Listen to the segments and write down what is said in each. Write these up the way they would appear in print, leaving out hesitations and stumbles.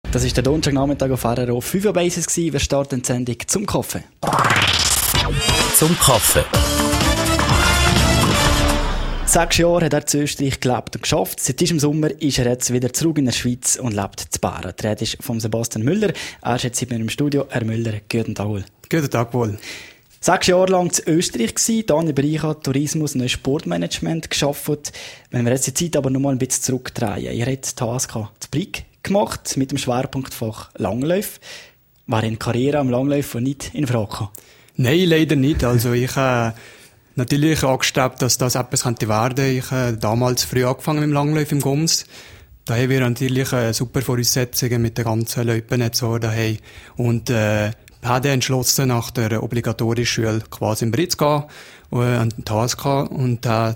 Das war der Donnerstagnachmittag auf RRO 5 Uhr Basis. Wir starten die Sendung zum Kaffee. Zum Kaffee. 6 Jahre hat er in Österreich gelebt und geschafft. Seit diesem Sommer ist er jetzt wieder zurück in der Schweiz und lebt in Bären. Die Rede ist von Sebastian Müller. Er ist jetzt bei mir im Studio. Herr Müller, guten Tag wohl. Guten Tag wohl. 6 Jahre lang in Österreich gewesen, dann im Bereich Tourismus und Sportmanagement gearbeitet. Wenn wir jetzt die Zeit aber noch mal ein bisschen zurückdrehen. Ihr habt die HSK zu Brig gemacht, mit dem Schwerpunktfach Langlauf. War in Karriere am Langlauf nicht in Frage gekommen? Nein, leider nicht. Also ich natürlich angestrebt, dass das etwas könnte werden. Ich habe damals früh angefangen mit dem Langlauf im Goms. Da haben wir natürlich super Voraussetzungen mit den ganzen Loipennetz daheim. Und habe entschlossen, nach der obligatorischen Schule quasi in Britz zu gehen, an die HSK, und da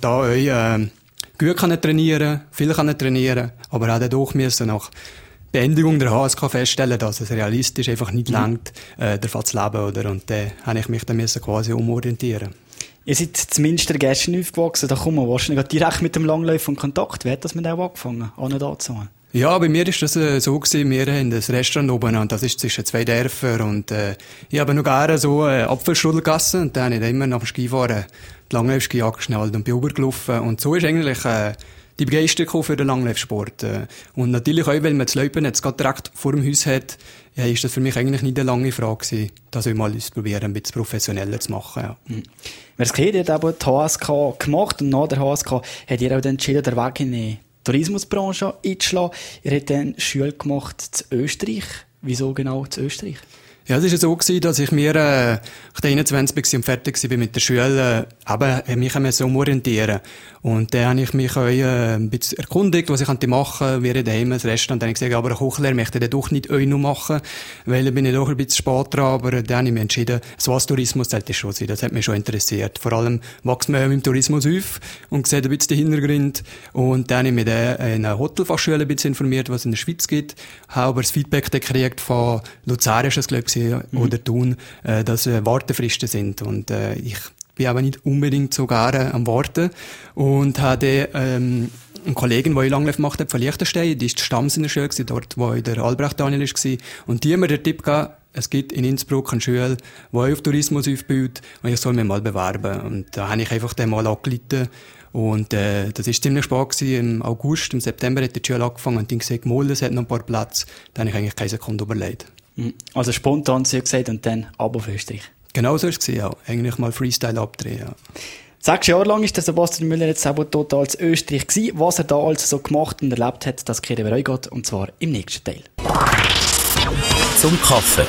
auch gut trainieren, viel trainieren, aber auch dadurch müssen nach Beendigung der HSK feststellen, dass es realistisch einfach nicht langt, davon zu leben, oder? Und dann habe ich mich dann quasi umorientieren. Ihr seid zumindest der Gästen aufgewachsen, da kommen wir wahrscheinlich direkt mit dem Langlauf in Kontakt. Wie hat das mit dem angefangen, ohne da zu sein? Ja, bei mir ist das so gewesen, wir haben das Restaurant oben, und das ist zwischen 2 Dörfern, und ich habe noch gerne so Apfelstrudel gegessen, und dann habe ich immer nach dem Skifahren die Langlaufski angeschnallt und bin rübergelaufen, und so ist eigentlich die Begeisterung für den Langlaufsport. Und natürlich auch, weil man das Loipen jetzt gerade direkt vor dem Haus hat, ja, ist das für mich eigentlich nicht eine lange Frage gewesen, das mal ausprobieren, ein bisschen professioneller zu machen. Ja. Wer es kennt, ihr habt eben die HSK gemacht, und nach der HSK habt ihr auch entschieden, den Weg in die Tourismusbranche einzuschlagen. Ihr habt dann Schule gemacht in Österreich. Wieso genau in Österreich? Ja, es war so gewesen, dass ich mir, ich 21 war und fertig war mit der Schule, mich umorientieren. Und dann habe ich mich auch ein bisschen erkundigt, was ich machen könnte, wie daheim das Restaurant. Dann habe ich gesagt, aber eine Kochlehre möchte ich doch nicht noch machen, weil dann bin ich doch ein bisschen spät dran, aber dann habe ich mich entschieden, so als Tourismus sollte es schon sein. Das hat mich schon interessiert. Vor allem wächst man im Tourismus auf und sieht ein bisschen den Hintergrund. Und dann habe ich mich dann in einer Hotelfachschule ein bisschen informiert, was es in der Schweiz gibt. Habe aber das Feedback gekriegt von Luzern, ist das, glaube ich, oder Thun, dass Wartefristen sind. Und ich bin aber nicht unbedingt so gerne am Warten. Und habe eine Kollegin, die ich Langlauf gemacht habe, von Liechtenstein, die ist die Stammsinnerschule gewesen, dort, wo der Albrecht Daniel war. Und die haben mir den Tipp gegeben, es gibt in Innsbruck eine Schule, die auf Tourismus aufbaut, und ich soll mich mal bewerben. Und da habe ich einfach den mal angeleitet. Und das war ziemlich spät gewesen. Im August, im September hat die Schule angefangen, und dann gesagt, es hat noch ein paar Plätze. Da habe ich eigentlich keine Sekunde überlegt. Also spontan, Sie haben gesagt, und dann ab auf Österreich. Genau so war es, ja. Eigentlich mal Freestyle abdrehen, ja. 6 Jahre lang war der Sebastian Müller jetzt selber total in Österreich gewesen. Was er da also so gemacht und erlebt hat, das kehren wir euch gerade, und zwar im nächsten Teil. Zum Kaffee.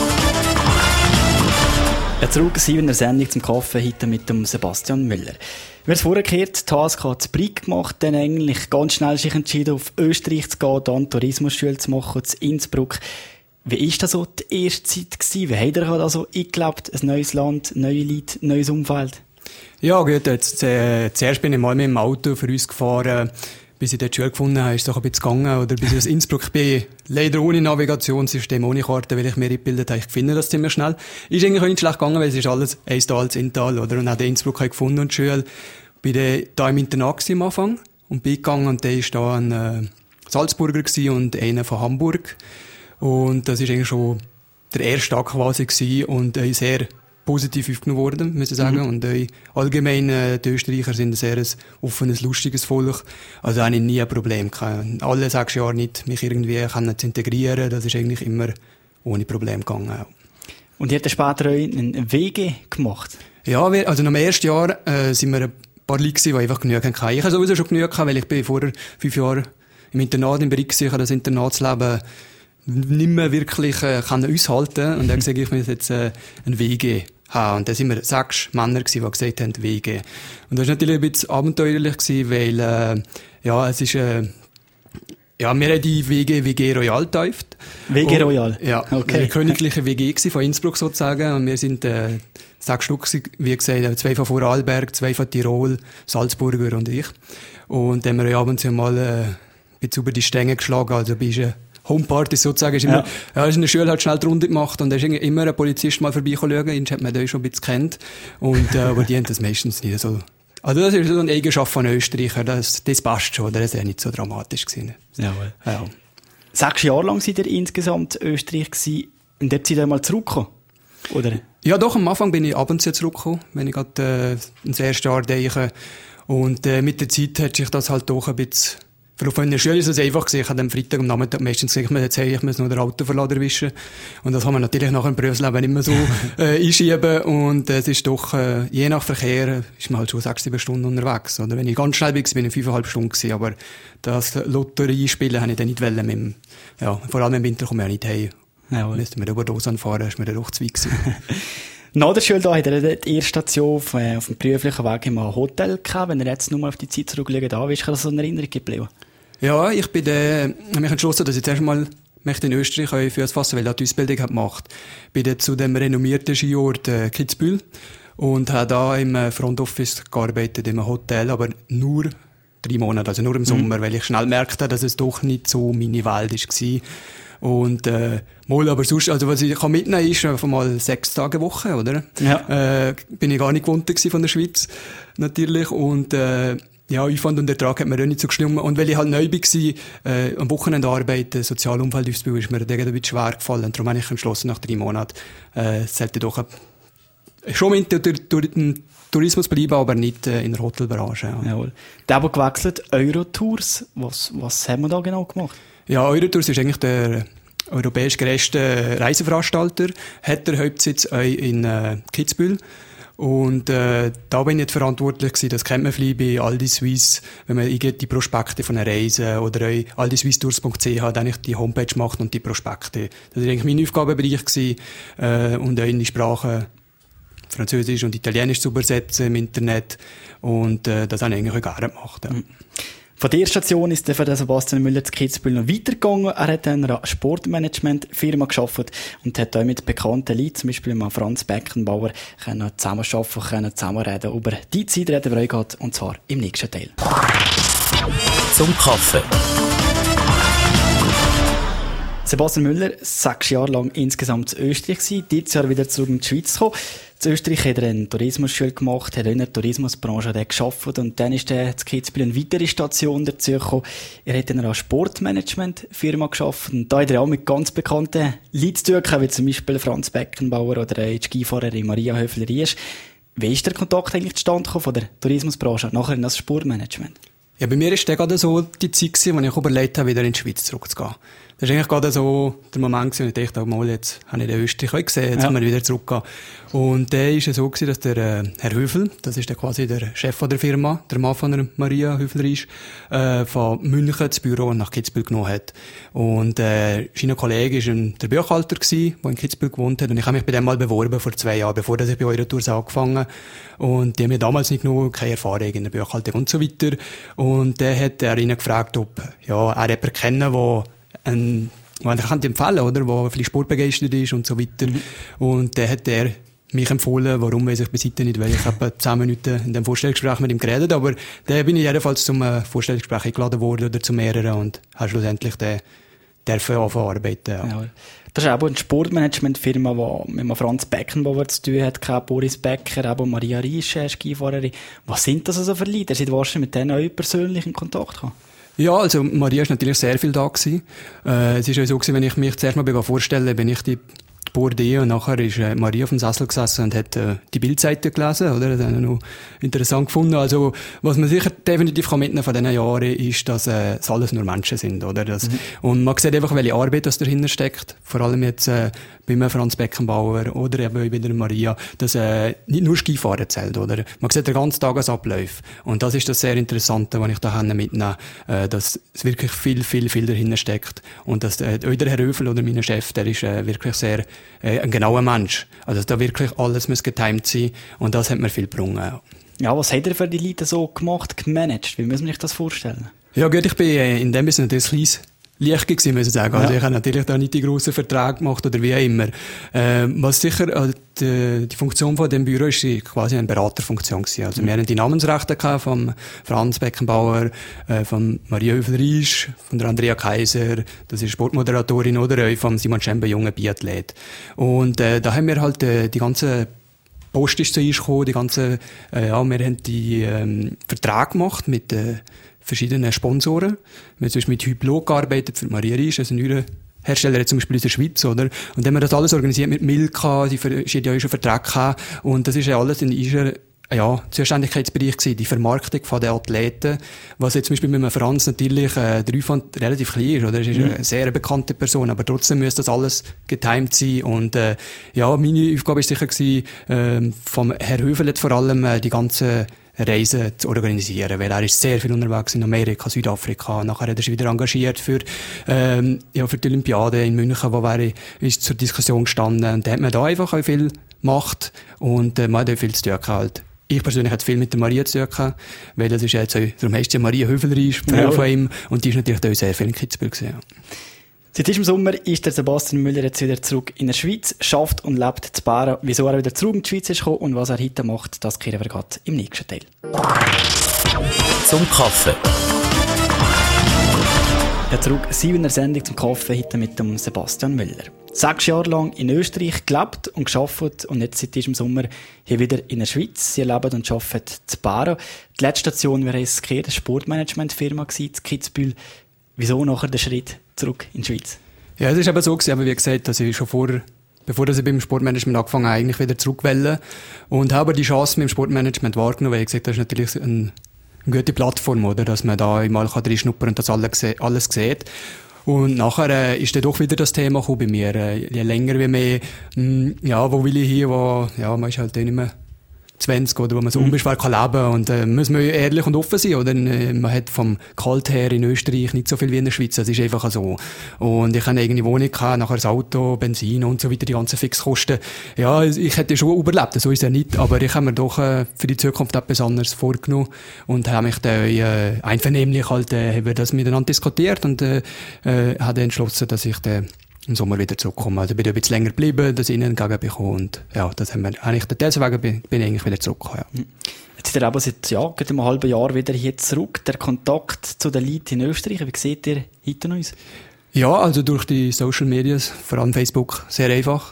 Ja, zurück in der Sendung zum Kaffee, heute mit dem Sebastian Müller. Wir haben es vorher gehört, die HSK zu Brig gemacht, dann eigentlich ganz schnell sich entschieden, auf Österreich zu gehen, dann Tourismusschule zu machen, in Innsbruck. Wie war das so die erste Zeit gewesen? Wie habt ihr da so eingelebt? Ein neues Land, neue Leute, neues Umfeld? Ja, gut, jetzt, zuerst bin ich mal mit dem Auto für uns gefahren, bis ich dort die Schule gefunden habe, ist es doch ein bisschen gegangen, oder bis ich aus Innsbruck bin. Leider ohne Navigationssystem, ohne Karte, weil ich mir eingebildet habe, ich finde das ziemlich schnell. Ist eigentlich auch nicht schlecht gegangen, weil es ist alles ein Tal, ein Tal, oder? Und auch den Innsbruck habe ich gefunden und die Schule. Bin dann da im Internat am Anfang und bin gegangen, und der war da ein Salzburger und einer von Hamburg. Und das ist eigentlich schon der erste Tag quasi gewesen, und sehr positiv aufgenommen worden, muss ich sagen. Und allgemein, die Österreicher sind ein sehr offenes, lustiges Volk. Also habe ich nie ein Problem gehabt. Alle 6 Jahre nicht mich irgendwie zu integrieren, das ist eigentlich immer ohne Problem gegangen. Auch. Und ihr habt später einen WG gemacht? Ja, also nach dem ersten Jahr sind wir ein paar Leute gewesen, die einfach genügend hatten. Ich habe sowieso schon genügend gehabt, weil ich bin vorher 5 Jahre im Internat im Bereich sicher das Internatsleben nicht mehr wirklich aushalten. Und dann sage ich mir jetzt ein WG haben. Und dann sind wir 6 Männer gewesen, die gesagt haben, WG. Und das war natürlich ein bisschen abenteuerlich gewesen, weil, es ist, wir haben die WG Royal getauft. WG Royal? Ja, okay. Eine königliche WG gewesen, von Innsbruck sozusagen. Und wir sind 6 Stück, wie gesagt, 2 von Vorarlberg, 2 von Tirol, Salzburger und ich. Und dann haben wir abends mal ein bisschen über die Stänge geschlagen, also Homeparty sozusagen, ist immer, ist in der Schule halt schnell die Runde gemacht, und da ist immer ein Polizist mal vorbeischauen, ihn hat man da schon ein bisschen kennt, und, aber die haben das meistens nicht so. Also das ist so eine Eigenschaft von Österreicher, das passt schon, das ist ja nicht so dramatisch gewesen. Jawohl. Ja. 6 Jahre lang seid ihr insgesamt in Österreich gewesen. In der Zeit einmal zurückgekommen, oder? Ja, doch, am Anfang bin ich ab und zu zurückgekommen, wenn ich gerade ins erste Jahr denke. Und mit der Zeit hat sich das halt doch ein bisschen... Von der Schule ist es einfach gewesen. Ich habe am Freitag am Nachmittag meistens gesagt, ich muss noch den Autoverlader wischen. Und das kann man natürlich nach dem Berufsleben nicht mehr so einschieben. Und es ist doch, je nach Verkehr, ist man halt schon 6-7 Stunden unterwegs. Oder wenn ich ganz schnell bin ich 5,5 Stunden gewesen. Aber das Lotteriespielen habe ich dann nicht wollen. Vor allem im Winter komme ich auch nicht heim. Ja, müsste man über Dose anfahren, ist mir dann doch zu weit gewesen. Nach der Schule hat er die erste Station auf dem beruflichen Weg im Hotel gehabt. Wenn er jetzt nur mal auf die Zeit zurückschaut, wie ist das so in Erinnerung geblieben? Ja, ich habe mich entschlossen, dass ich zuerst mal in Österreich für das Fassen, weil ich die Ausbildung gemacht habe. Bin dann zu dem renommierten Skiort Kitzbühel und habe da im Front Office gearbeitet, im Hotel, aber nur 3 Monate, also nur im Sommer, weil ich schnell merkte, dass es doch nicht so meine Welt war. Und aber sonst, also was ich mitnehmen kann, ist einfach mal 6 Tage Woche, oder? Ja. Bin ich gar nicht gewohnt von der Schweiz, natürlich. Und Aufwand und Ertrag hat mir auch nicht so gestimmt. Und weil ich halt neu war, am Wochenende arbeiten, Sozialumfeldausbildung, ist mir ein bisschen schwer gefallen. Und darum habe ich entschlossen, nach 3 Monaten, sollte doch schon mit dem Tourismus bleiben, aber nicht in der Hotelbranche. Ja. Jawohl. Der aber gewechselt, Eurotours. Was haben wir da genau gemacht? Ja, Eurotours ist eigentlich der europäisch grösste Reiseveranstalter. Hat der Hauptsitz in Kitzbühel. Und da bin ich nicht verantwortlich gewesen. Das kennt man vielleicht bei Aldi Suisse, wenn man die Prospekte von einer Reise oder aldiswisstours.ch eigentlich die Homepage macht und die Prospekte. Das war eigentlich mein Aufgabenbereich gewesen, und auch in die Sprachen Französisch und Italienisch zu übersetzen im Internet. Und das habe ich eigentlich auch gerne gemacht. Ja. Von der Station ist für den Sebastian Müller zu Kitzbühel noch weitergegangen. Er hat in einer Sportmanagement-Firma gearbeitet und hat auch mit bekannten Leuten, zum Beispiel mit Franz Beckenbauer, zusammenarbeiten, zusammenreden. Über die Zeit reden wir heute, und zwar im nächsten Teil. Zum Kaffee. Sebastian Müller, 6 Jahre lang insgesamt in Österreich gewesen, dieses Jahr wieder zurück in die Schweiz gekommen. In Österreich hat er eine Tourismusschule gemacht, hat in der Tourismusbranche gearbeitet und dann ist er zu Kitzbühel eine weitere Station dazu gekommen. Er hat in einer Sportmanagement-Firma gearbeitet und da hat er auch mit ganz bekannten Leuten zu tun gehabt, wie zum Beispiel Franz Beckenbauer oder die Skifahrerin Maria Höfler-Riesch. Wie ist der Kontakt eigentlich zustande gekommen von der Tourismusbranche nachher in das Sportmanagement? Ja, bei mir war das gerade so die Zeit gewesen, als ich überlegt habe, wieder in die Schweiz zurückzugehen. Das war eigentlich gerade so der Moment, wo ich dachte, mal, jetzt habe ich den Österreich gesehen, jetzt können wir wieder zurückgehen. Und der war so gewesen, dass der Herr Höfel, das ist quasi der Chef der Firma, der Mann von der Maria Höfler-Riesch, von München das Büro nach Kitzbühel genommen hat. Und sein Kollege war der Buchhalter gewesen, der in Kitzbühel gewohnt hat. Und ich habe mich bei dem mal beworben vor 2 Jahren, bevor ich bei Eurotours angefangen habe. Und die haben mir damals nicht genug, keine Erfahrung in der Buchhaltung und so weiter. Und der hat ihn gefragt, ob er jemanden kennen, der man kann empfehlen, oder? Der vielleicht sportbegeistert ist und so weiter. Und dann hat er mich empfohlen, warum weiß ich bis heute nicht, weil ich habe 10 Minuten in dem Vorstellungsgespräch mit ihm geredet, aber da bin ich jedenfalls zum Vorstellungsgespräch eingeladen worden oder zu mehreren und habe schlussendlich dürfen arbeiten. Ja. Das ist auch eine Sportmanagement-Firma, die mit Franz Beckenbauer zu tun hat, Boris Becker, auch Maria Riesch, Skifahrerin. Was sind das also für Leute? Ihr seid wahrscheinlich mit denen auch persönlich in Kontakt gekommen? Ja, also Maria ist natürlich sehr viel da gewesen. Es ist auch so gewesen, wenn ich mich zuerst mal vorstelle, bin ich die Bourdais und nachher ist Maria auf dem Sessel gesessen und hat die Bildzeitung gelesen, oder? Das habe ich noch interessant gefunden. Also, was man sicher definitiv mitnehmen von diesen Jahren ist, dass es alles nur Menschen sind, oder? Und man sieht einfach, welche Arbeit das dahinter steckt. Vor allem jetzt bei Franz Beckenbauer oder eben bei der Maria, dass nicht nur Skifahren zählt, oder? Man sieht den ganzen Tagesablauf. Und das ist das sehr Interessante, was ich da mitnehme, dass es wirklich viel dahinter steckt. Und dass der Herr Höfel oder mein Chef, der ist wirklich sehr ein genauer Mensch. Also da wirklich alles muss getimed sein und das hat mir viel gebrungen. Ja, was hat er für die Leute so gemacht, gemanagt? Wie muss man sich das vorstellen? Ja gut, ich bin in dem Sinne natürlich kleines Licht gewesen, muss ich sagen. Also ich habe natürlich da nicht die grossen Verträge gemacht oder wie auch immer. Was sicher, die Funktion von dem Büro ist quasi eine Beraterfunktion gewesen. Also wir hatten die Namensrechte gehabt von Franz Beckenbauer, von Maria Höfler-Riesch, von der Andrea Kaiser, das ist Sportmoderatorin, oder auch von Simon Schember, junger Biathlet. Und da haben wir halt die ganze Post ist zu uns gekommen, wir haben die Verträge gemacht mit verschiedenen Sponsoren. Wir haben zum Beispiel mit Hyplog gearbeitet, für Maria Riesch, also ein Hersteller jetzt zum Beispiel in der Schweiz, oder? Und dann haben wir das alles organisiert mit Milka, die ja auch schon Verträge gehabt. Und das ist ja alles in unserer Zuständigkeitsbereich gewesen, die Vermarktung von den Athleten, was jetzt zum Beispiel mit einem Franz natürlich der Aufwand relativ klein ist, oder? Er ist eine sehr bekannte Person, aber trotzdem müsste das alles getimed sein und meine Aufgabe ist sicher gewesen, vom Herr Hövelet vor allem die ganzen Reisen zu organisieren, weil er ist sehr viel unterwegs in Amerika, Südafrika, nachher hat er sich wieder engagiert für die Olympiade in München, ist zur Diskussion gestanden und da hat man da einfach auch viel Macht und man hat auch viel zu tun halt. Ich persönlich hatte viel mit der Maria zu tun, weil das ist ja jetzt auch, darum heisst sie Maria Höveler, Frau von ihm, und die ist natürlich auch sehr viel in Kitzbühel gewesen. Ja. Seit diesem Sommer ist der Sebastian Müller jetzt wieder zurück in der Schweiz, schafft und lebt zu Bären. Wieso er wieder zurück in die Schweiz ist gekommen und was er heute macht, das kehren wir gerade im nächsten Teil. Zum Kaffee. Ja, zurück 7er Sendung zum Kaffee heute mit dem Sebastian Müller. 6 Jahre lang in Österreich gelebt und gearbeitet und jetzt seit diesem Sommer hier wieder in der Schweiz. Sie leben und arbeiten zu Bären. Die letzte Station wäre es eine Sportmanagement-Firma in Kitzbühel. Wieso nachher der Schritt zurück in die Schweiz? Ja, es ist eben so gewesen, aber wie gesagt, dass ich schon bevor ich beim Sportmanagement angefangen habe, eigentlich wieder zurück wollte. Und habe die Chance mit dem Sportmanagement wahrgenommen, weil ich gesagt, das ist natürlich eine gute Plattform, oder? Dass man da einmal reinschnuppern und das alles sieht. Und nachher ist dann doch wieder das Thema gekommen bei mir. Je länger wie mehr, wo will ich hin, man ist halt nicht mehr 20, oder wo man so unbeschwert kann leben und muss man ehrlich und offen sein, oder? Man hat vom Gehalt her in Österreich nicht so viel wie in der Schweiz, das ist einfach so. Und ich habe eine eigene Wohnung gehabt, nachher das Auto, Benzin und so weiter, die ganzen Fixkosten. Ja, ich hätte schon überlebt, so ist es ja nicht, aber ich habe mir doch für die Zukunft etwas anderes vorgenommen und habe mich dann einvernehmlich halt, haben wir das miteinander diskutiert und habe entschlossen, dass ich im Sommer wieder zurückkommen. Also bin ich ein bisschen länger geblieben, das ihnen entgegenbekommen und ja, das haben wir eigentlich, deswegen bin ich eigentlich wieder zurückgekommen, ja. Jetzt seid ihr aber seit, gerade einem halben Jahr wieder hier zurück. Der Kontakt zu den Leuten in Österreich, wie seht ihr heute noch uns? Ja, also durch die Social Medias, vor allem Facebook, sehr einfach.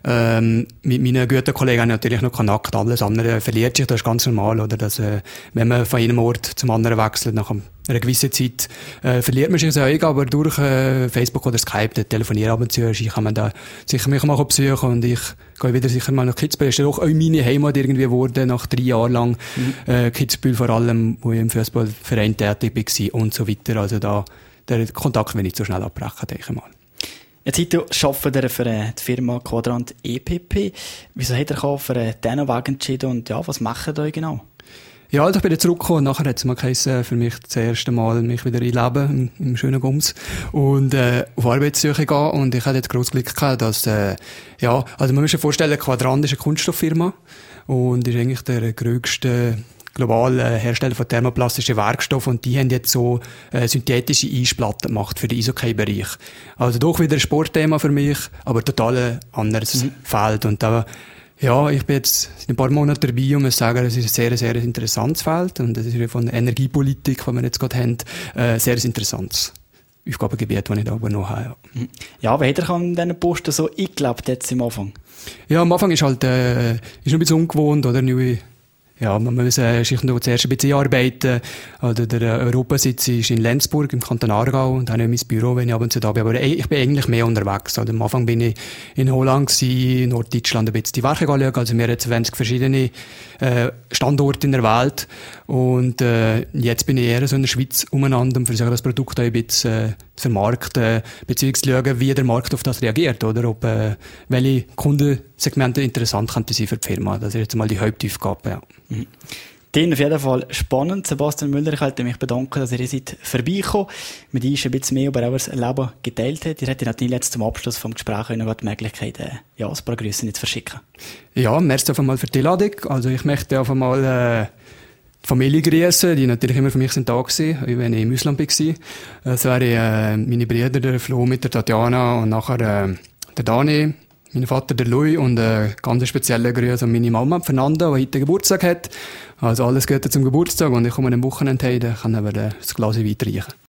Mit meinen guten Kollegen natürlich noch Kontakt, alles andere verliert sich, das ist ganz normal, oder? Dass, wenn man von einem Ort zum anderen wechselt, nach einer gewissen Zeit, verliert man sich sehr, aber durch Facebook oder Skype, da telefonieren ab und zu, kann man da sicher mich mal besuchen und ich gehe wieder sicher mal nach Kitzbühel. Das ist auch meine Heimat irgendwie geworden, nach 3 Jahren lang, Kitzbühel vor allem, wo ich im Fußballverein tätig war und so weiter, also da, der Kontakt will nicht so schnell abbrechen, denke ich mal. Jetzt arbeitet ihr für die Firma Quadrant EPP. Wieso hat er für diesen Weg entschieden und ja, was macht ihr genau? Ja, also ich bin zurückgekommen und nachher hat es mal geheißen, für mich das erste Mal mich wieder einleben im schönen Gums und auf Arbeitssuche gehen und ich hatte jetzt gross Glück gehabt, dass also man muss sich vorstellen, Quadrant ist eine Kunststofffirma und ist eigentlich der grösste globale Hersteller von thermoplastischen Werkstoffen und die haben jetzt so synthetische Eisplatten gemacht für den Eishockey-Bereich. Also doch wieder ein Sportthema für mich, aber total ein anderes Feld. Und da, ich bin jetzt ein paar Monate dabei und muss sagen, es ist ein sehr, sehr interessantes Feld und es ist von der Energiepolitik, die wir jetzt gerade haben, sehr interessantes Aufgabengebiet, das ich da übernommen habe. Ja, wie hat er an diesen Posten so eingelebt jetzt am Anfang? Ja, am Anfang ist halt ist noch ein bisschen ungewohnt, oder? Man muss sich noch zuerst ein bisschen arbeiten. Oder der Europasitz ist in Lenzburg, im Kanton Aargau, und habe ich mein Büro, wenn ich ab und zu da bin. Aber ich bin eigentlich mehr unterwegs. Also am Anfang bin ich in Holland gewesen, in Norddeutschland ein bisschen die Werke anschauen. Also wir haben 20 verschiedene Standorte in der Welt. Und jetzt bin ich eher so in der Schweiz umeinander und versuche das Produkt auch ein bisschen zu vermarkten, beziehungsweise zu schauen, wie der Markt auf das reagiert, oder ob welche Kundensegmente interessant könnten sein für die Firma. Das ist jetzt mal die Hauptaufgabe, ja. Den auf jeden Fall spannend. Sebastian Müller, ich möchte mich bedanken, dass ihr hier seid vorbeigekommen, mit uns ein bisschen mehr über euer Leben geteilt habt. Ihr hättet natürlich jetzt zum Abschluss vom Gespräch noch die Möglichkeit, ein paar Grüße zu verschicken. Ja, merci auf einmal für die Einladung. Also ich möchte auf einmal die Familie grüßen, die natürlich immer für mich sind da gewesen, wenn ich im Ausland war. Das wären meine Brüder, der Flo mit der Tatjana und nachher der Dani, mein Vater, der Louis, und ganz spezielle Grüße an meine Mama, Fernanda, die heute Geburtstag hat. Also alles Gute zum Geburtstag und ich komme am Wochenende heim, dann können wir das Glas Wein reichen.